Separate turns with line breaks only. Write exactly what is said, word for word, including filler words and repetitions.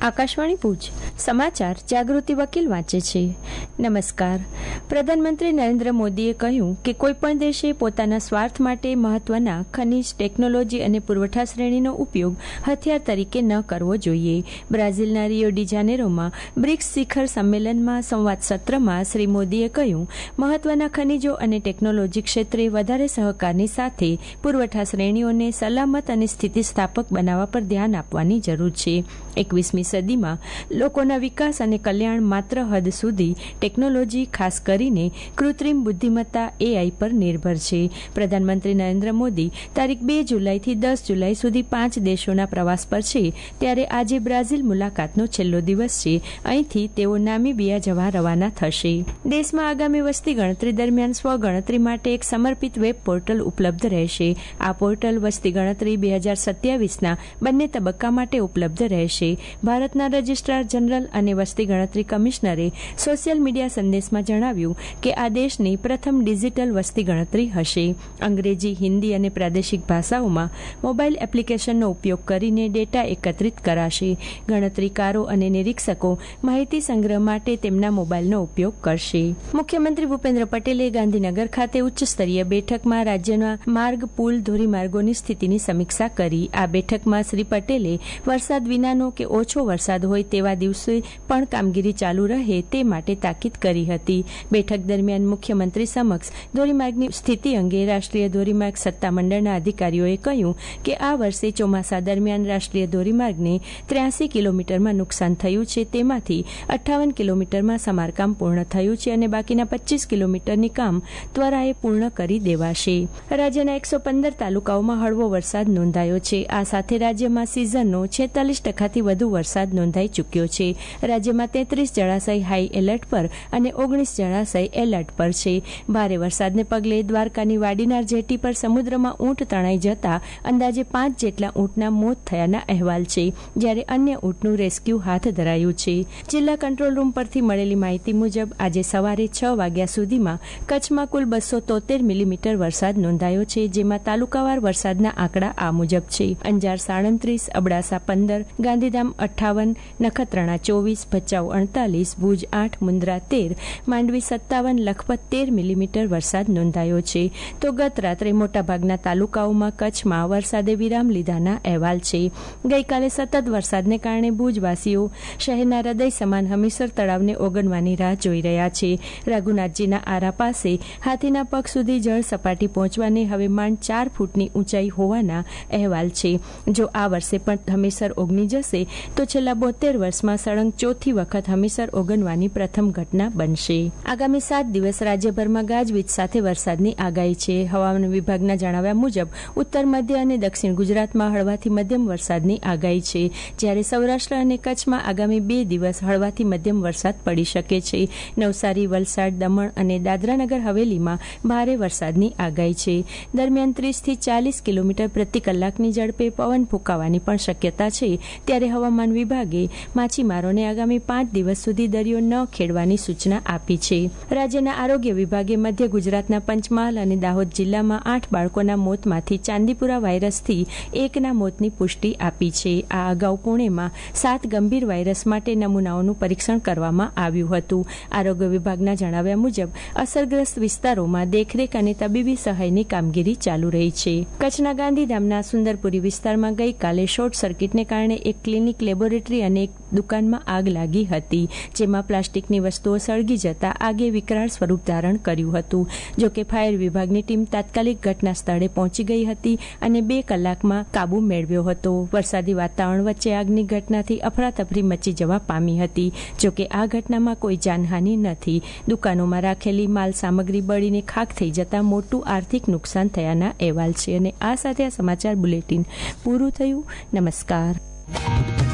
આકાશવાણી ભુજ સમાચાર જાગૃતિ વકીલ વાંચે છે. નમસ્કાર. પ્રધાનમંત્રી નરેન્દ્ર મોદીએ કહ્યું કે કોઈપણ દેશે પોતાના સ્વાર્થ માટે મહત્વના ખનીજ, ટેકનોલોજી અને પુરવઠા શ્રેણીનો ઉપયોગ હથિયાર તરીકે ન કરવો જોઈએ. બ્રાઝિલના રિયો ડી જાનેરોમાં બ્રિક્સ શિખર સંમેલનમાં સંવાદ સત્રમાં શ્રી મોદીએ કહ્યું, મહત્વના ખનીજો અને ટેકનોલોજી ક્ષેત્રે વધારે સહકારની સાથે પુરવઠા શ્રેણીઓને સલામત અને સ્થિતિસ્થાપક બનાવવા પર ધ્યાન આપવાની જરૂર છે. એકવીસમી સદીમાં લોકોના વિકાસ અને કલ્યાણ માત્ર હદ સુધી ટેકનોલોજી, ખાસ કરીને કૃત્રિમ બુદ્ધિમત્તા એઆઈ પર નિર્ભર છે. પ્રધાનમંત્રી નરેન્દ્ર મોદી તારીખ બે જુલાઈથી દસ જુલાઈ સુધી પાંચ દેશોના પ્રવાસ પર છે, ત્યારે આજે બ્રાઝિલ મુલાકાતનો છેલ્લો દિવસ છે. અહીંથી તેઓ નામીબિયા જવા રવાના થશે. દેશમાં આગામી વસ્તી ગણતરી દરમિયાન સ્વગણતરી માટે એક સમર્પિત વેબ પોર્ટલ ઉપલબ્ધ રહેશે. આ પોર્ટલ વસ્તી ગણતરી બે હજાર સત્યાવીસના બંને તબક્કા માટે ઉપલબ્ધ રહેશે. ભારતના રજિસ્ટ્રાર જનરલ અને વસ્તી ગણતરી કમિશનરે સોશિયલ મીડિયા સંદેશમાં જણાવ્યું કે આ દેશની પ્રથમ ડિજિટલ વસ્તી ગણતરી હશે. અંગ્રેજી, હિન્દી અને પ્રાદેશિક ભાષાઓમાં મોબાઈલ એપ્લિકેશનનો ઉપયોગ કરીને ડેટા એકત્રિત કરાશે. ગણતરીકારો અને નિરીક્ષકો માહિતી સંગ્રહ માટે તેમના મોબાઈલનો ઉપયોગ કરશે. મુખ્યમંત્રી ભૂપેન્દ્ર પટેલે ગાંધીનગર ખાતે ઉચ્ચસ્તરીય બેઠકમાં રાજ્યના માર્ગ, પુલ, ધોરીમાર્ગોની સ્થિતિની સમીક્ષા કરી. આ બેઠકમાં શ્રી પટેલે વરસાદ વિનાનો કે ઓછો વરસાદ હોય તેવા દિવસે પણ કામગીરી ચાલુ રહે તે માટે તાકીદ કરી હતી. બેઠક દરમિયાન મુખ્યમંત્રી સમક્ષ ધોરીમાર્ગની સ્થિતિ અંગે રાષ્ટ્રીય ધોરીમાર્ગ સત્તામંડળના અધિકારીઓએ કહ્યું કે આ વર્ષે ચોમાસા દરમિયાન રાષ્ટ્રીય ધોરીમાર્ગને ત્ર્યાસી કિલોમીટરમાં નુકસાન થયું છે, તેમાંથી અઠ્ઠાવન કિલોમીટરમાં સમારકામ પૂર્ણ થયું છે અને બાકીના પચીસ કિલોમીટરની કામ ત્વરાએ પૂર્ણ કરી દેવાશે. રાજ્યના એકસો પંદર તાલુકાઓમાં હળવો વરસાદ નોંધાયો છે. આ સાથે રાજ્યમાં સિઝનનો છેતાલીસ ટકાથી વધુ વરસાદ નોંધાઈ ચૂક્યો છે. રાજ્યમાં તેત્રીસ જળાશય હાઈ એલર્ટ પર અને ઓગણીસ જળાશય એલર્ટ પર છે. ભારે વરસાદને પગલે દ્વારકાની વાડીનાર જેટી પર સમુદ્રમાં ઊંટ તણાઈ જતા અંદાજે પાંચ જેટલા ઊંટના મોત થયાના અહેવાલ છે, જ્યારે અન્ય ઊંટનું રેસ્ક્યુ હાથ ધરાયું છે. જિલ્લા કંટ્રોલ રૂમ પરથી મળેલી માહિતી મુજબ આજે સવારે છ વાગ્યા સુધીમાં કચ્છમાં કુલ બસો તોતેર મિલીમીટર વરસાદ નોંધાયો છે, જેમાં તાલુકાવાર વરસાદના આંકડા આ મુજબ છે. અંજાર સાડત્રીસ, અબડાસા પંદર, ગાંધીધામ અઠ્ઠાવન, નખત્રાણા ચોવીસ, ભચાઉ અડતાલીસ, ભુજ આઠ, મુન્દ્રા તેર, માંડવી સત્તાવન, લખપત તેર મિલીમીટર વરસાદ નોંધાયો છે. તો ગત રાત્રે મોટાભાગના તાલુકાઓમાં કચ્છમાં વરસાદે વિરામ લીધાના અહેવાલ છે. ગઈકાલે સતત વરસાદને કારણે ભુજવાસીઓ શહેરના હૃદય સમાન હમીરસર તળાવને ઓગનવાની રાહ જોઈ રહ્યા છે. રઘુનાથજીના આરા પાસે હાથીના પગ સુધી જળ સપાટી પહોંચવાને હવે માંડ ચાર ફૂટની ઊંચાઈ હોવાના અહેવાલ છે. જો આ વર્ષે પણ હમીરસર ઓગની જશે તો છેલ્લા બોતેર વર્ષમાં સળંગ ચોથી વખત હમીરસર ઓગનવાની પ્રથમ ઘટના બનશે. આગામી સાત દિવસ રાજ્યભરમાં ગાજવીજ સાથે વરસાદની આગાહી છે. હવામાન વિભાગના જણાવ્યા મુજબ ઉત્તર, મધ્ય અને દક્ષિણ ગુજરાતમાં હળવાથી મધ્યમ વરસાદની આગાહી છે, જ્યારે સૌરાષ્ટ્ર અને કચ્છમાં આગામી બે દિવસ હળવાથી મધ્યમ વરસાદ પડી શકે છે. નવસારી, વલસાડ, દમણ અને દાદરાનગર હવેલીમાં ભારે વરસાદની આગાહી છે. દરમિયાન ત્રીસથી ચાલીસ કિલોમીટર પ્રતિ કલાકની ઝડપે પવન ફૂંકાવાની પણ શક્યતા છે, ત્યારે હવામાન વિભાગે માછીમારોને આગામી પાંચ દિવસ સુધી દરિયો ન ખેડવાની સૂચના આપી છે. રાજ્યના આરોગ્ય વિભાગે મધ્ય ગુજરાતના પંચમહાલ અને દાહોદ જિલ્લામાં આઠ બાળકોના મોતમાંથી ચાંદીપુરા વાયરસથી એકના મોતની પુષ્ટિ આપી છે. આ અગાઉ પુણેમાં સાત ગંભીર વાયરસ માટે નમૂનાઓનું પરીક્ષણ કરવામાં આવ્યું હતું. આરોગ્ય વિભાગના જણાવ્યા મુજબ અસરગ્રસ્ત વિસ્તારોમાં દેખરેખ અને તબીબી સહાયની કામગીરી ચાલુ રહી છે. કચ્છના ગાંધીધામના સુંદરપુરી વિસ્તારમાં ગઈકાલે શોર્ટ સર્કિટને કારણે એક ક્લિનિક, લેબોરેટરી અને એક દુકાનમાં આગ લાગી હતી, જેમાં પ્લાસ્ટિકની વસ્તુઓ સળગી જતા આગે વિકરાળ સ્વરૂપ ધારણ કર્યું હતું. જોકે ફાયર વિભાગની ટીમ તાત્કાલિક ઘટના સ્થળે પહોંચી ગઈ હતી અને બે કલાકમાં કાબુ મેળવ્યો હતો. વરસાદી વાતાવરણ વચ્ચે આગની ઘટનાથી અફરાતફરી મચી જવા પામી હતી. જોકે આ ઘટનામાં કોઈ જાનહાનિ નથી. દુકાનોમાં રાખેલી માલ સામગ્રી બળીને ખાખ થઈ જતા મોટું આર્થિક નુકસાન થયાના અહેવાલ છે. અને આ સાથે આ સમાચાર બુલેટિન પૂરું થયું. નમસ્કાર.